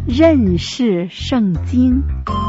认识圣经。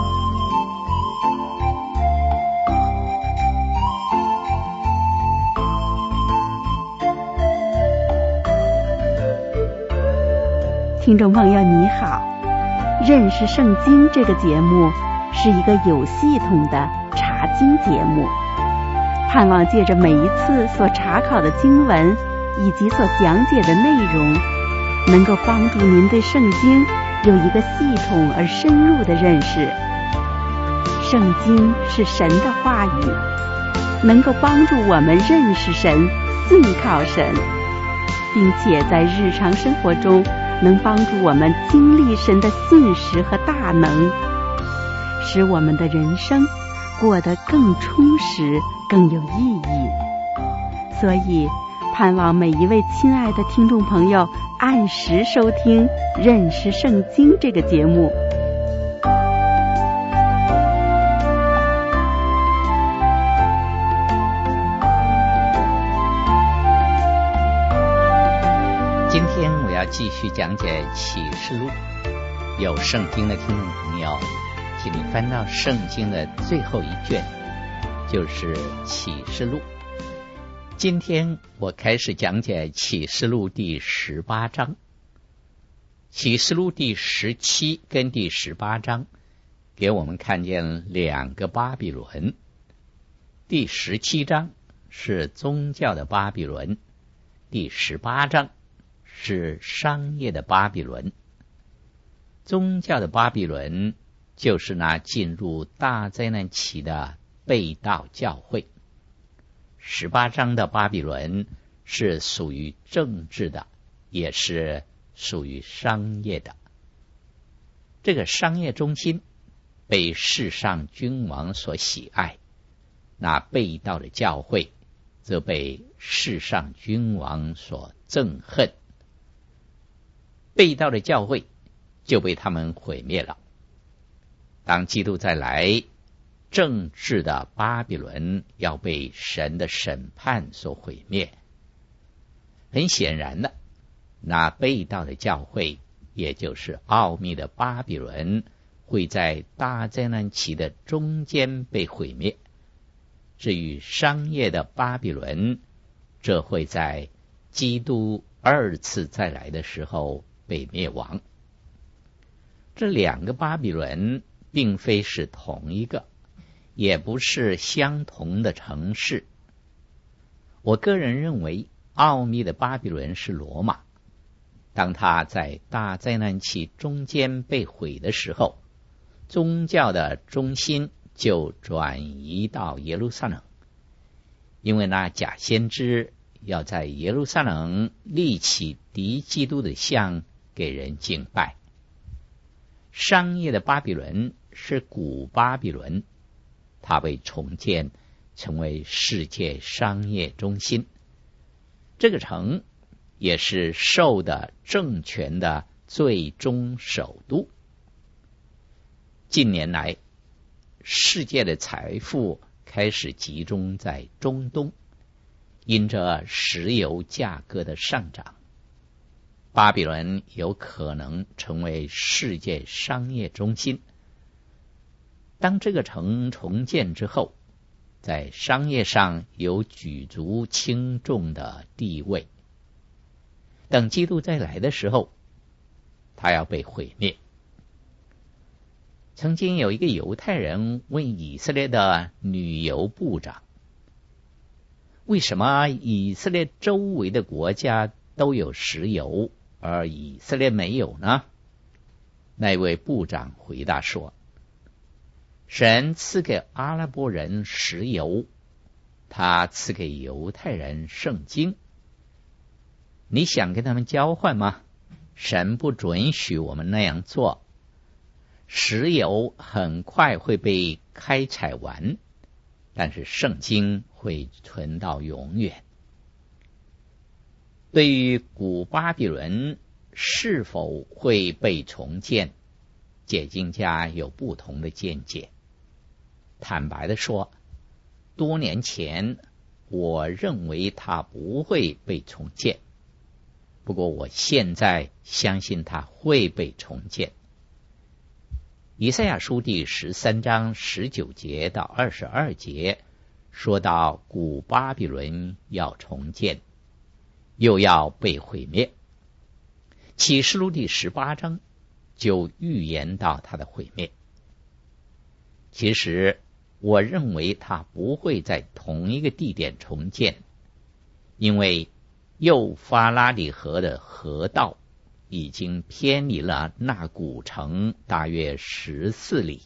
听众朋友你好，认识圣经这个节目是一个有系统的查经节目，盼望借着每一次所查考的经文以及所讲解的内容，能够帮助您对圣经有一个系统而深入的认识。圣经是神的话语，能够帮助我们认识神、信靠神，并且在日常生活中能帮助我们经历神的信实和大能，使我们的人生过得更充实、更有意义。所以盼望每一位亲爱的听众朋友按时收听《认识圣经》这个节目。 今天我要继续讲解启示录。有圣经的听众朋友，请你翻到圣经的最后一卷，就是启示录。今天我开始讲解启示录第18章。启示录第17跟第18章给我们看见两个巴比伦。第17章是宗教的巴比伦，第18章是商业的巴比伦。宗教的巴比伦就是那进入大灾难期的被盗教会。18章的巴比伦是属于政治的，也是属于商业的。这个商业中心被世上君王所喜爱，那被盗的教会则被世上君王所憎恨。被盗的教会就被他们毁灭了。当基督再来，政治的巴比伦要被神的审判所毁灭。很显然的，那被盗的教会，也就是奥秘的巴比伦，会在大灾难期的中间被毁灭。至于商业的巴比伦，这会在基督二次再来的时候被灭亡。这两个巴比伦并非是同一个，也不是相同的城市。我个人认为，奥秘的巴比伦是罗马。当他在大灾难期中间被毁的时候，宗教的中心就转移到耶路撒冷，因为那假先知要在耶路撒冷立起敌基督的像，给人敬拜。商业的巴比伦是古巴比伦，它被重建成为世界商业中心。这个城也是兽的政权的最终首都。近年来，世界的财富开始集中在中东，因着石油价格的上涨，巴比伦有可能成为世界商业中心。当这个城重建之后，在商业上有举足轻重的地位。等基督再来的时候，他要被毁灭。曾经有一个犹太人问以色列的旅游部长，为什么以色列周围的国家都有石油，而以色列没有呢？那位部长回答说，神赐给阿拉伯人石油，他赐给犹太人圣经。你想跟他们交换吗？神不准许我们那样做。石油很快会被开采完，但是圣经会存到永远。对于古巴比伦是否会被重建，解经家有不同的见解。坦白地说，多年前我认为它不会被重建，不过我现在相信它会被重建。 以赛亚书第13章19节到22节说到古巴比伦要重建，又要被毁灭。启示录第18章就预言到它的毁灭。其实我认为它不会在同一个地点重建，因为幼发拉底河的河道已经偏离了那古城大约14里。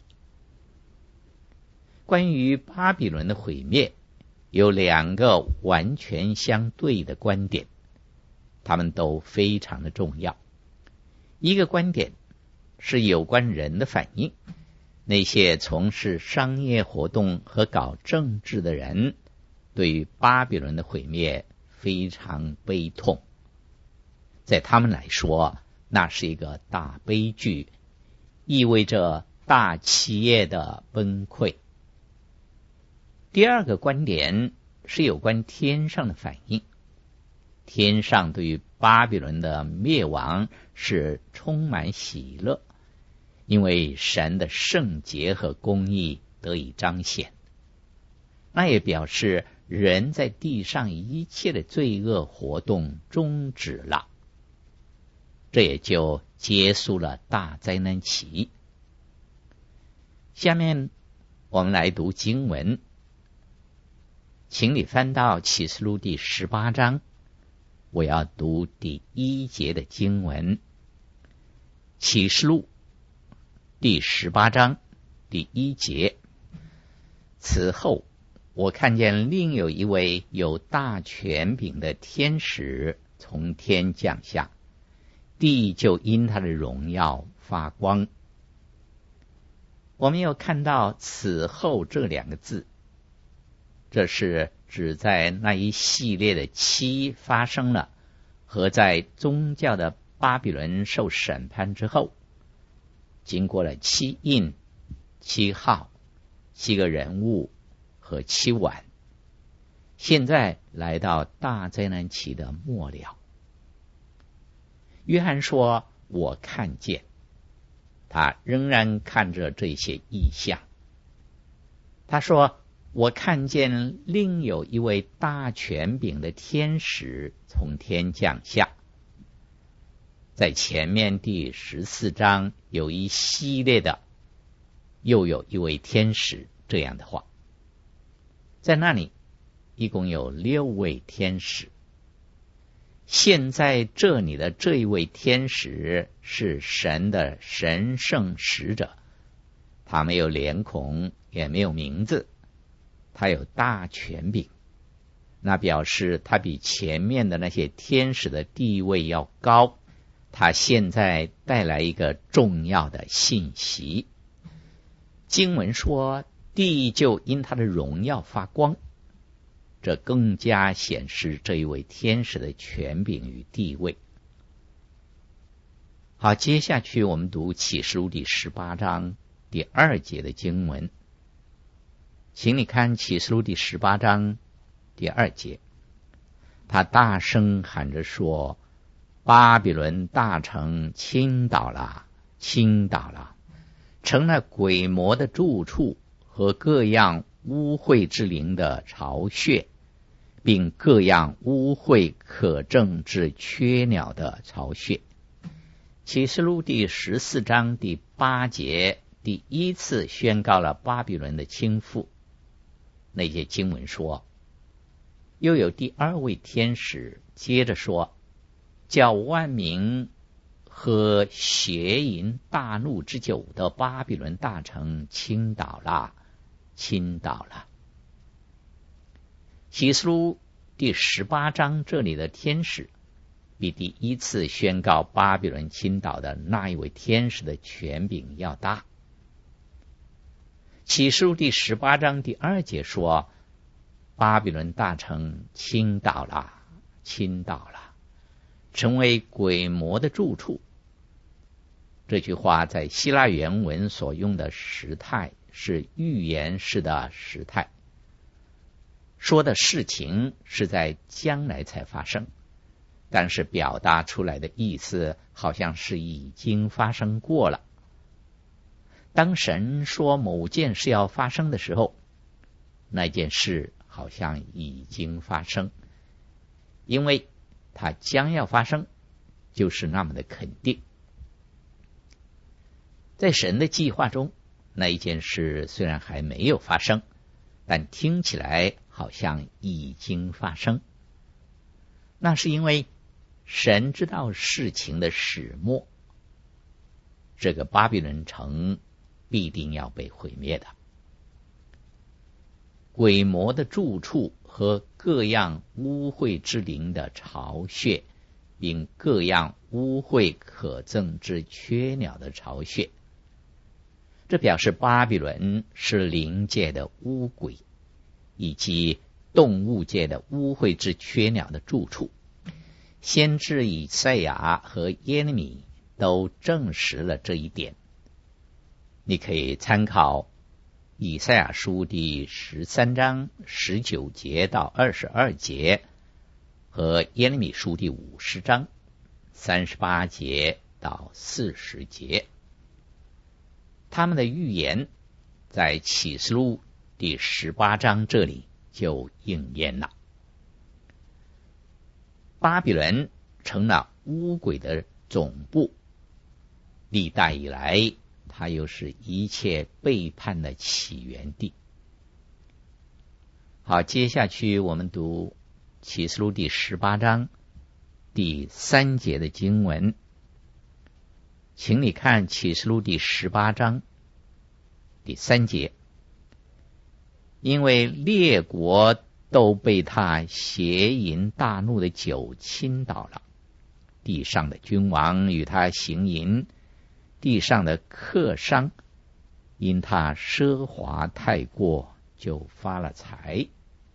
关于巴比伦的毁灭，有两个完全相对的观点，他们都非常的重要。一个观点是有关人的反应，那些从事商业活动和搞政治的人对于巴比伦的毁灭非常悲痛，在他们来说，那是一个大悲剧，意味着大企业的崩溃。第二个观点是有关天上的反应，天上对于巴比伦的灭亡是充满喜乐，因为神的圣洁和公义得以彰显。那也表示人在地上一切的罪恶活动终止了，这也就结束了大灾难期。下面我们来读经文，请你翻到启示录第18章，我要读第1节的经文。启示录第18章第1节，此后我看见另有一位有大权柄的天使从天降下，地就因他的荣耀发光。我们又看到此后这两个字，这是指在那一系列的期发生了，和在宗教的巴比伦受审判之后，经过了7印、7号、7个人物和7晚，现在来到大灾难期的末了。约翰说，我看见，他仍然看着这些异象。他说，我看见另有一位大权柄的天使从天降下。在前面第14章有一系列的又有一位天使这样的话，在那里一共有6位天使。现在这里的这一位天使是神的神圣使者，他没有脸孔，也没有名字，他有大权柄，那表示他比前面的那些天使的地位要高。他现在带来一个重要的信息，经文说，地就因他的荣耀发光，这更加显示这一位天使的权柄与地位。好，接下去我们读启示录第18章第2节的经文，请你看启示录第18章第2节，他大声喊着说，巴比伦大城倾倒了，倾倒了，成了鬼魔的住处和各样污秽之灵的巢穴，并各样污秽可证之缺鸟的巢穴。启示录第14章第8节第一次宣告了巴比伦的倾覆。那些经文说，又有第2位天使接着说，叫万民喝邪淫大怒之酒的巴比伦大城倾倒了，倾倒了。启示录第18章这里的天使比第一次宣告巴比伦倾倒的那一位天使的权柄要大。启示录第18章第2节说，巴比伦大城倾倒了，倾倒了，成为鬼魔的住处。这句话在希腊原文所用的时态是预言式的时态，说的事情是在将来才发生，但是表达出来的意思好像是已经发生过了。 当神说某件事要发生的时候，那件事好像已经发生，因为它将要发生，就是那么的肯定。在神的计划中，那一件事虽然还没有发生，但听起来好像已经发生。那是因为神知道事情的始末，这个巴比伦城必定要被毁灭的。鬼魔的住处和各样污秽之灵的巢穴，并各样污秽可憎之雀鸟的巢穴，这表示巴比伦是灵界的污鬼，以及动物界的污秽之雀鸟的住处。先知以赛亚和耶利米都证实了这一点。你可以参考以赛亚书第13章19节到22节和耶利米书第50章38节到40节。他们的预言在启示录第18章这里就应验了。巴比伦成了污鬼的总部，历代以来它又是一切背叛的起源地。好，接下去我们读启示录第18章第3节的经文，请你看启示录第18章第3节。因为列国都被他邪淫大怒的酒倾倒了，地上的君王与他行淫，地上的客商因他奢华太过就发了财。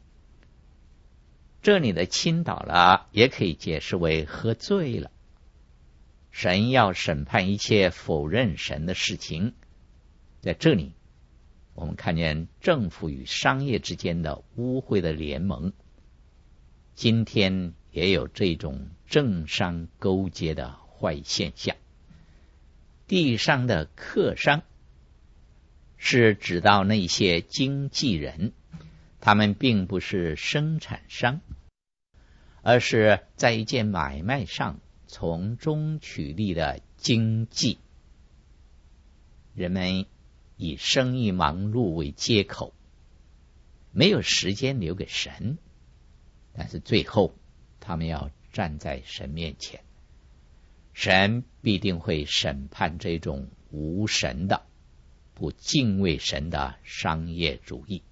这里的倾倒了也可以解释为喝醉了。神要审判一切否认神的事情。在这里我们看见政府与商业之间的污秽的联盟，今天也有这种政商勾结的坏现象。地上的客商是指到那些经纪人，他们并不是生产商，而是在一件买卖上从中取利的经纪。人们以生意忙碌为借口，没有时间留给神，但是最后他们要站在神面前，神必定会审判这种无神的、不敬畏神的商业主义。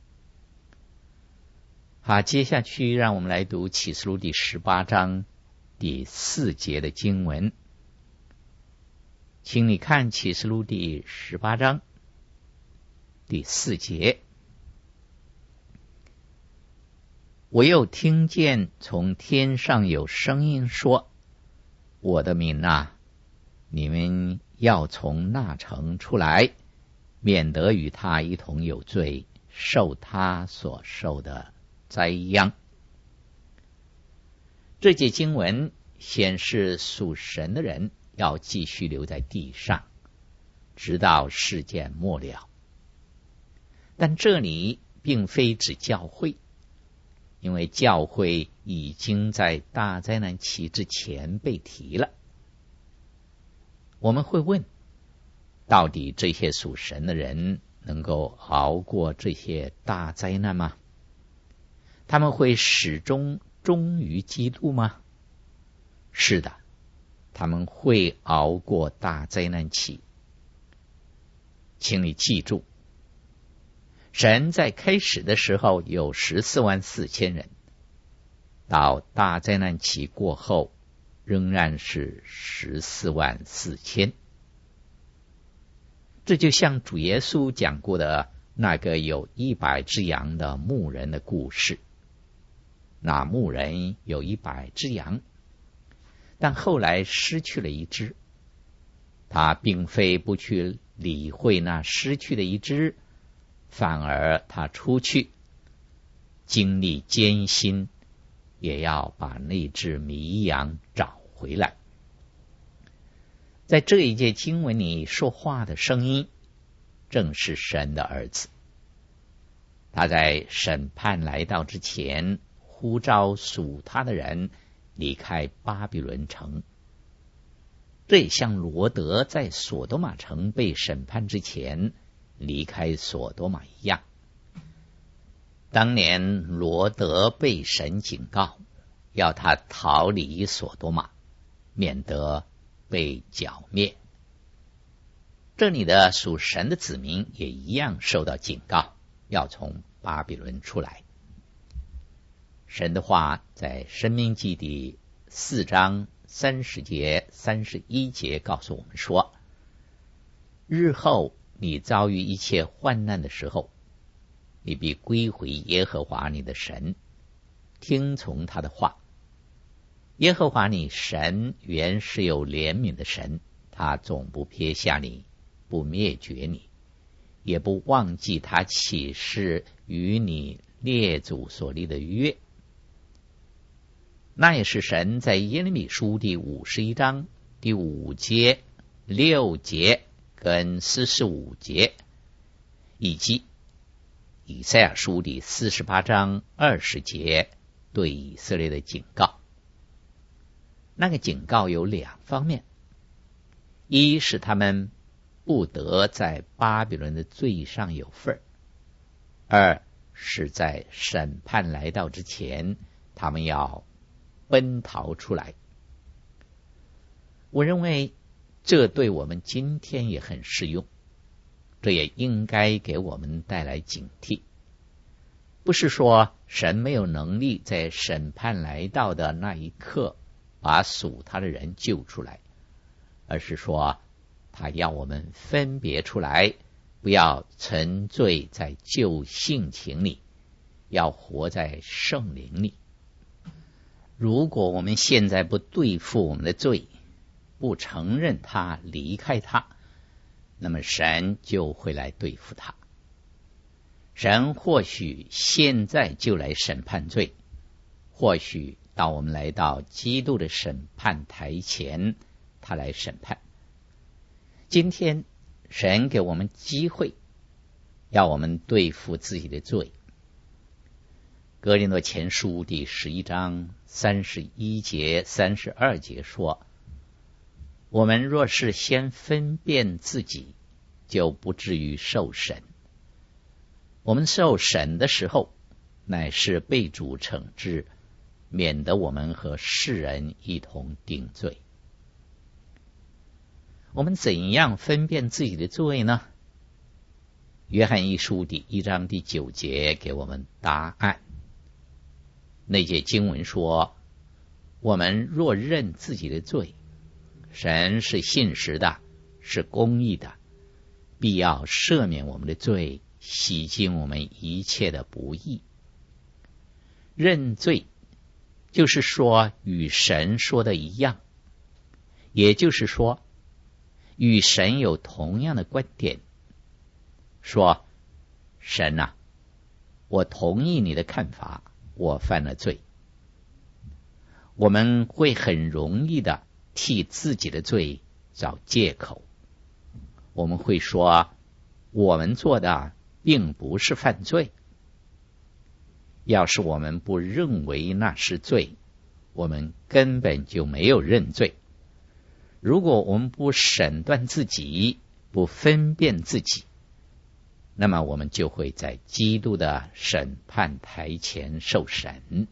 好，接下去让我们来读启示录第18章第4节的经文，请你看启示录第18章第4节。我又听见从天上有声音说，我的民啊，你们要从那城出来，免得与他一同有罪，受他所受的灾殃。这节经文显示属神的人要继续留在地上，直到世界末了。但这里并非指教会，因为教会已经在大灾难期之前被提了。我们会问，到底这些属神的人能够熬过这些大灾难吗？他们会始终忠于基督吗？是的，他们会熬过大灾难期。请你记住，神在开始的时候有144000人，到大灾难期过后仍然是144000。这就像主耶稣讲过的那个有100只羊的牧人的故事。那牧人有100只羊，但后来失去了一只。他并非不去理会那失去的一只，反而他出去经历艰辛，也要把那只迷羊找回来。在这一节经文里说话的声音正是神的儿子。他在审判来到之前，呼召属他的人离开巴比伦城。这也像罗德在索多玛城被审判之前离开索多玛一样。当年罗德被神警告，要他逃离索多玛，免得被剿灭。这里的属神的子民也一样受到警告，要从巴比伦出来。神的话在申命记第4章30节31节告诉我们说，日后你遭遇一切患难的时候，你必归回耶和华你的神，听从他的话。耶和华你神原是有怜悯的神，他总不撇下你，不灭绝你，也不忘记他起誓与你列祖所立的约。那也是神在耶利米书第51章第5节、6节跟45节，以及以赛亚书第48章20节对以色列的警告。那个警告有2方面，一是他们不得在巴比伦的罪上有份，二是在审判来到之前，他们要奔逃出来。我认为这对我们今天也很适用，这也应该给我们带来警惕。不是说神没有能力在审判来到的那一刻把属他的人救出来，而是说他要我们分别出来，不要沉醉在旧性情里，要活在圣灵里。如果我们现在不对付我们的罪，不承认他，离开他，那么神就会来对付他。神或许现在就来审判罪，或许当我们来到基督的审判台前，他来审判。今天神给我们机会，要我们对付自己的罪。哥林多前书第11章31节、32节说，我们若是先分辨自己，就不至于受审。我们受审的时候，乃是被主惩治，免得我们和世人一同定罪。我们怎样分辨自己的罪呢？约翰一书第1章第9节给我们答案。那节经文说，我们若认自己的罪，神是信实的，是公义的，必要赦免我们的罪，洗净我们一切的不义。认罪就是说与神说的一样，也就是说与神有同样的观点，说神啊，我同意你的看法，我犯了罪。我们会很容易的替自己的罪找借口，我们会说我们做的并不是犯罪。要是我们不认为那是罪，我们根本就没有认罪。如果我们不审断自己，不分辨自己，那么我们就会在基督的审判台前受审。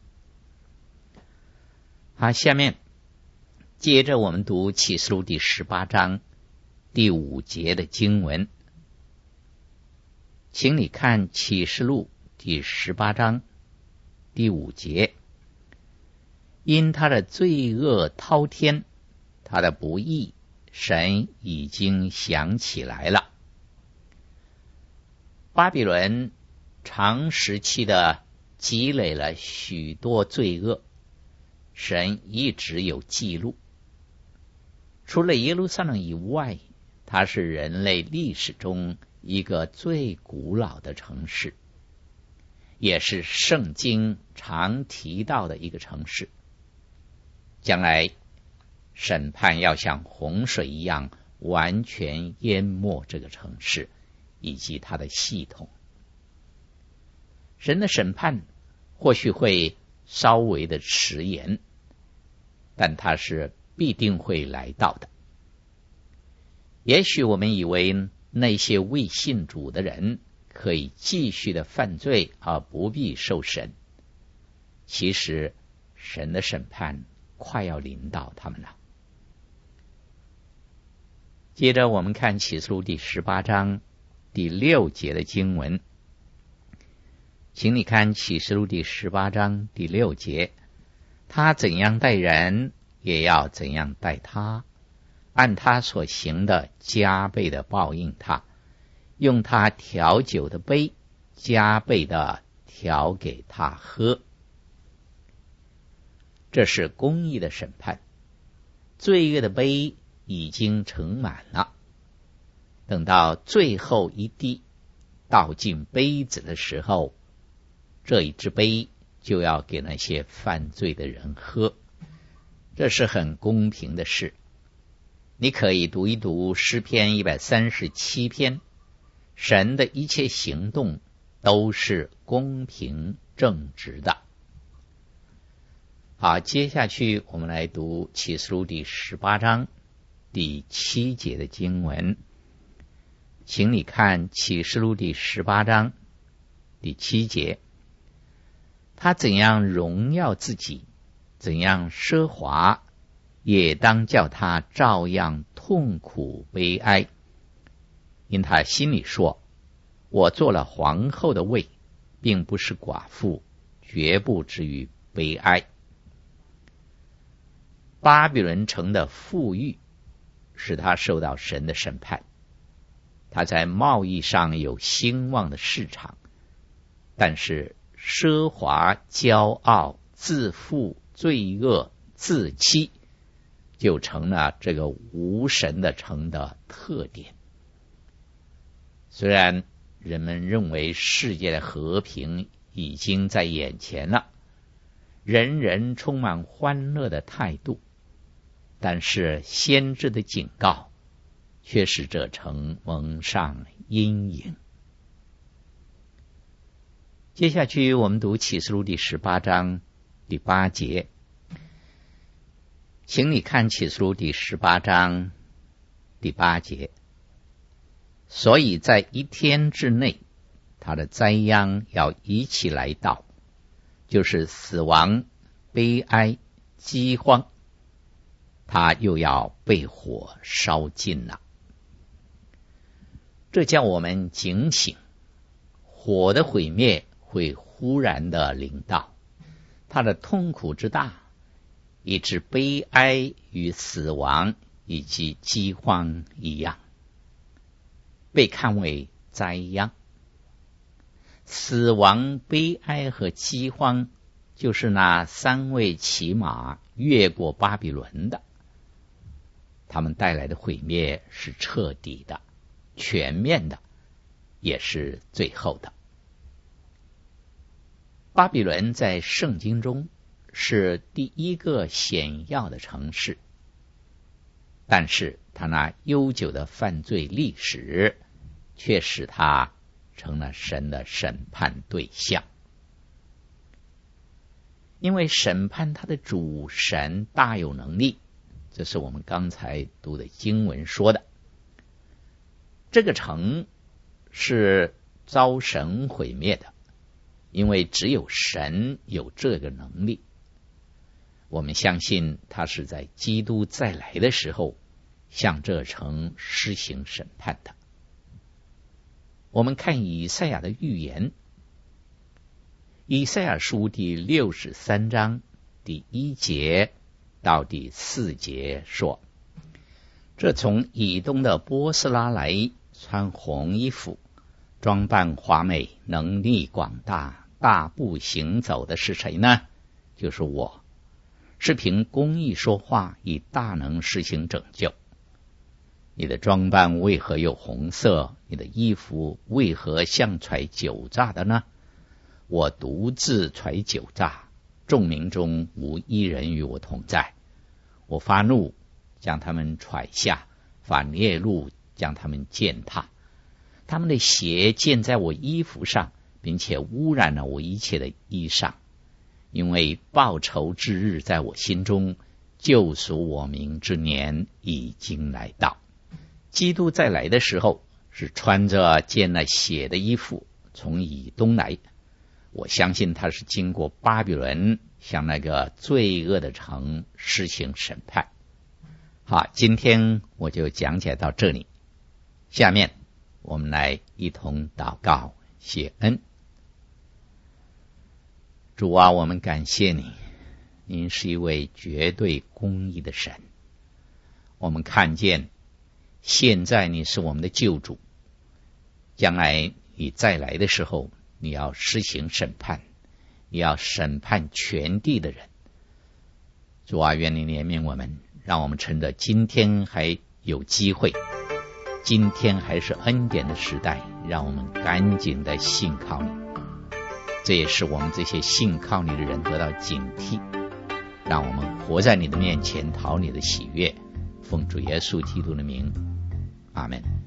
好，下面接着我们读启示录第18章第5节的经文。请你看启示录第18章第5节，因他的罪恶滔天，他的不义，神已经想起来了。巴比伦长时期的积累了许多罪恶，神一直有记录。除了耶路撒冷以外，它是人类历史中一个最古老的城市，也是圣经常提到的一个城市。将来审判要像洪水一样完全淹没这个城市， 以及它的系统。神的审判或许会稍微的迟延，但它是必定会来到的。也许我们以为那些未信主的人可以继续的犯罪而不必受审，其实神的审判快要临到他们了。接着我们看启示录第18章第6节的经文，请你看启示录第18章第6节，他怎样待人，也要怎样待他，按他所行的加倍的报应他，用他调酒的杯加倍的调给他喝。这是公义的审判，罪恶的杯已经盛满了，等到最后一滴倒进杯子的时候，这一只杯就要给那些犯罪的人喝。这是很公平的事。你可以读一读诗篇137篇，神的一切行动都是公平正直的。好，接下去我们来读启示录第18章第7节的经文，请你看启示录第18章第7节，他怎样荣耀自己，怎样奢华，也当叫他照样痛苦悲哀，因他心里说，我做了皇后的位，并不是寡妇，绝不至于悲哀。巴比伦城的富裕使他受到神的审判，他在贸易上有兴旺的市场，但是奢华、骄傲、自负、罪恶、自欺就成了这个无神的城的特点。虽然人们认为世界的和平已经在眼前了，人人充满欢乐的态度，但是先知的警告却使这城蒙上阴影。接下去我们读启示录第18章第8节，请你看启示录第18章第8节，所以在一天之内，他的灾殃要一起来到，就是死亡、悲哀、饥荒，他又要被火烧尽了。这叫我们警醒，火的毁灭会忽然的临到，他的痛苦之大，以致悲哀与死亡以及饥荒一样，被看为灾殃。死亡、悲哀和饥荒就是那3位骑马越过巴比伦的，他们带来的毁灭是彻底的、全面的，也是最后的。巴比伦在圣经中是第一个显要的城市，但是他那悠久的犯罪历史却使他成了神的审判对象。因为审判他的主神大有能力，这是我们刚才读的经文说的。这个城是遭神毁灭的，因为只有神有这个能力。我们相信他是在基督再来的时候向这城施行审判的。我们看以赛亚的预言，以赛亚书第63章第1节到第4节说，这从以东的波斯拉来，穿红衣服，装扮华美，能力广大，大步行走的是谁呢？就是我，是凭公义说话，以大能施行拯救。你的装扮为何有红色？你的衣服为何像揣酒榨的呢？我独自揣酒榨，众民中无一人与我同在。我发怒，将他们踹下，发烈怒，将他们践踏。 他们的血溅在我衣服上，并且污染了我一切的衣裳。因为报仇之日在我心中，救赎我民之年已经来到。基督再来的时候，是穿着溅了血的衣服从以东来。我相信他是经过巴比伦向那个罪恶的城施行审判。好，今天我就讲解到这里。下面我们来一同祷告谢恩。主啊，我们感谢你，您是一位绝对公义的神。我们看见现在你是我们的救主，将来你再来的时候，你要施行审判，你要审判全地的人。主啊，愿你怜悯我们，让我们趁着今天还有机会，今天还是恩典的时代，让我们赶紧的信靠你。这也是我们这些信靠你的人得到警惕，让我们活在你的面前，讨你的喜悦。奉主耶稣基督的名，阿们。